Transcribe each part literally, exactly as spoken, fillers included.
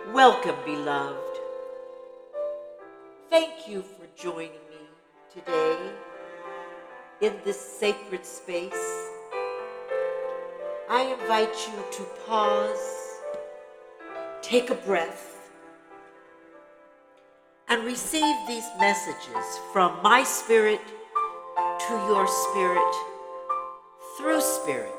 Welcome, beloved. Thank you for joining me today in this sacred space. I invite you to pause, take a breath, and receive these messages from my spirit to your spirit through spirit.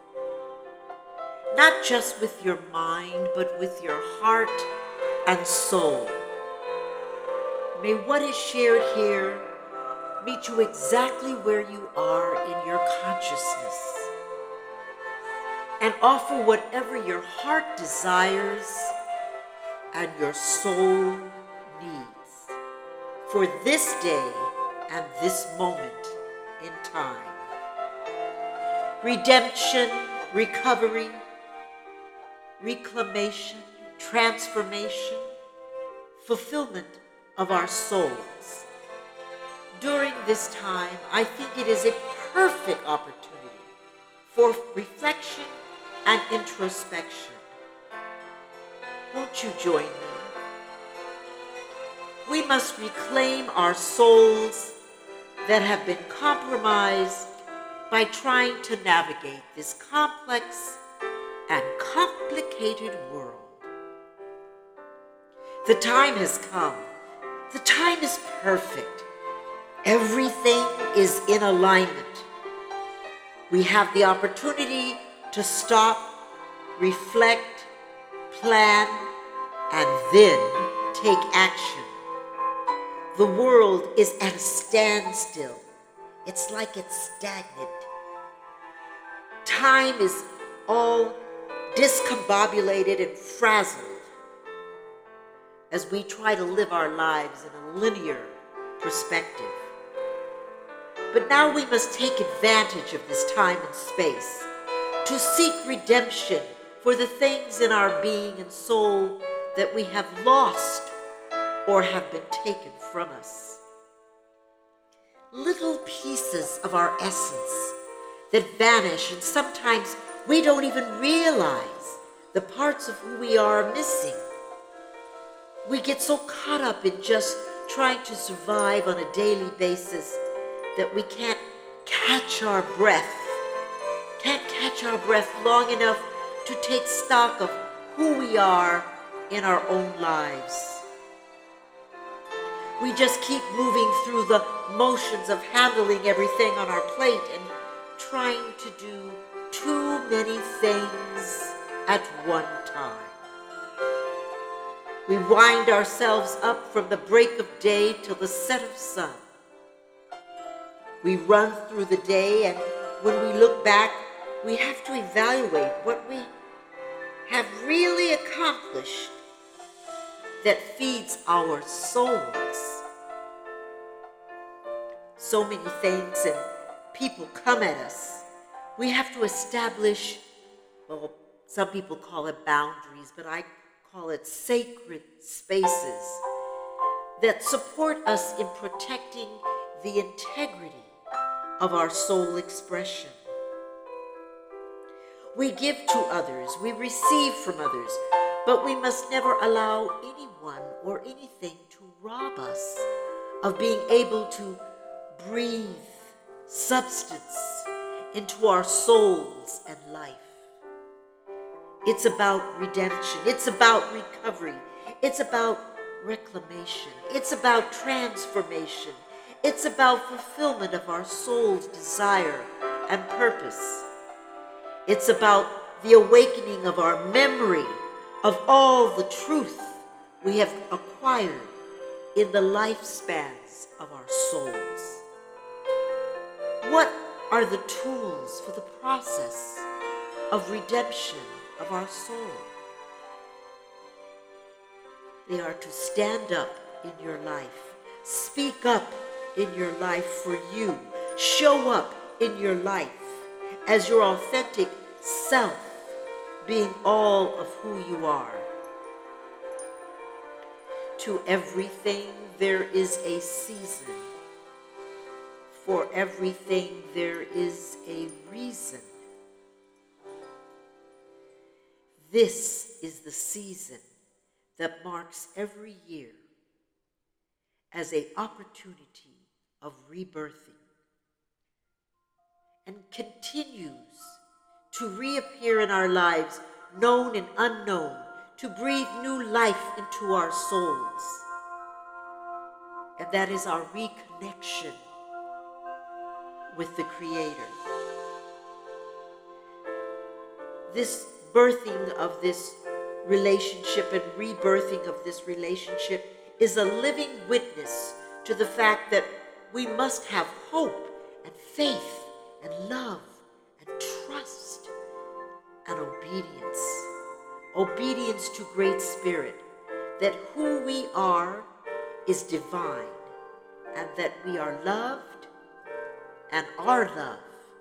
Not just with your mind, but with your heart and soul. May what is shared here meet you exactly where you are in your consciousness and offer whatever your heart desires and your soul needs for this day and this moment in time. Redemption, recovery, reclamation, transformation, fulfillment of our souls. During this time, I think it is a perfect opportunity for reflection and introspection. Won't you join me? We must reclaim our souls that have been compromised by trying to navigate this complex and complicated world. The time has come. The time is perfect. Everything is in alignment. We have the opportunity to stop, reflect, plan, and then take action. The world is at a standstill. It's like it's stagnant. Time is all discombobulated and frazzled as we try to live our lives in a linear perspective. But now we must take advantage of this time and space to seek redemption for the things in our being and soul that we have lost or have been taken from us. Little pieces of our essence that vanish, and sometimes we don't even realize the parts of who we are missing. We get so caught up in just trying to survive on a daily basis that we can't catch our breath, can't catch our breath long enough to take stock of who we are in our own lives. We just keep moving through the motions of handling everything on our plate and trying to do too many things at one time. We wind ourselves up from the break of day till the set of sun. We run through the day, and when we look back, we have to evaluate what we have really accomplished that feeds our souls. So many things and people come at us. We have to establish, well, some people call it boundaries, but I call it sacred spaces that support us in protecting the integrity of our soul expression. We give to others, we receive from others, but we must never allow anyone or anything to rob us of being able to breathe substance into our souls and life. It's about redemption. It's about recovery. It's about reclamation. It's about transformation. It's about fulfillment of our soul's desire and purpose. It's about the awakening of our memory of all the truth we have acquired in the lifespans of our souls. What are the tools for the process of redemption of our soul? They are to stand up in your life, speak up in your life for you, show up in your life as your authentic self, being all of who you are. To everything there is a season. For everything there is a reason. This is the season that marks every year as an opportunity of rebirthing and continues to reappear in our lives, known and unknown, to breathe new life into our souls. And that is our reconnection with the Creator. This birthing of this relationship and rebirthing of this relationship is a living witness to the fact that we must have hope and faith and love and trust and obedience. Obedience to Great Spirit, that who we are is divine and that we are loved and are loved.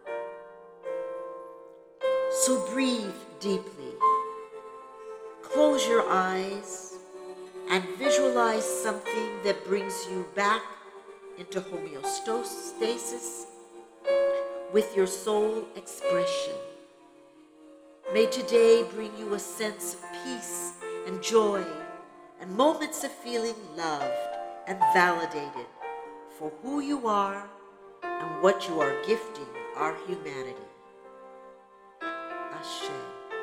So breathe deeply, close your eyes, and visualize something that brings you back into homeostasis with your soul expression. May today bring you a sense of peace and joy and moments of feeling loved and validated for who you are and what you are gifting our humanity. Ashe.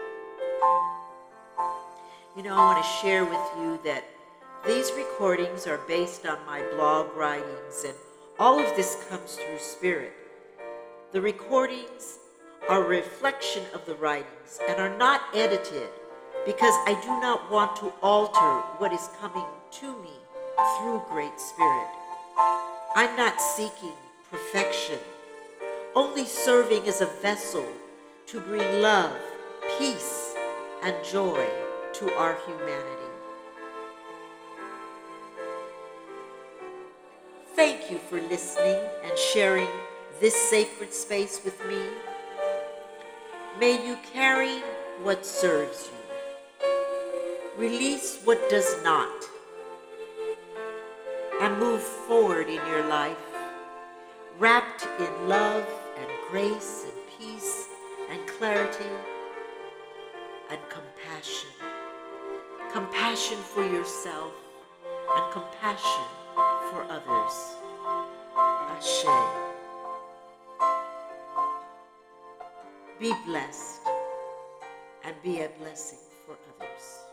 You know, I want to share with you that these recordings are based on my blog writings, and all of this comes through spirit. The recordings are a reflection of the writings and are not edited because I do not want to alter what is coming to me through Great Spirit. I'm not seeking perfection, only serving as a vessel to bring love, peace, and joy to our humanity. Thank you for listening and sharing this sacred space with me. May you carry what serves you, release what does not, and move forward in your life, wrapped in love and grace and peace and clarity and compassion. Compassion for yourself and compassion for others. Ashe. Be blessed and be a blessing for others.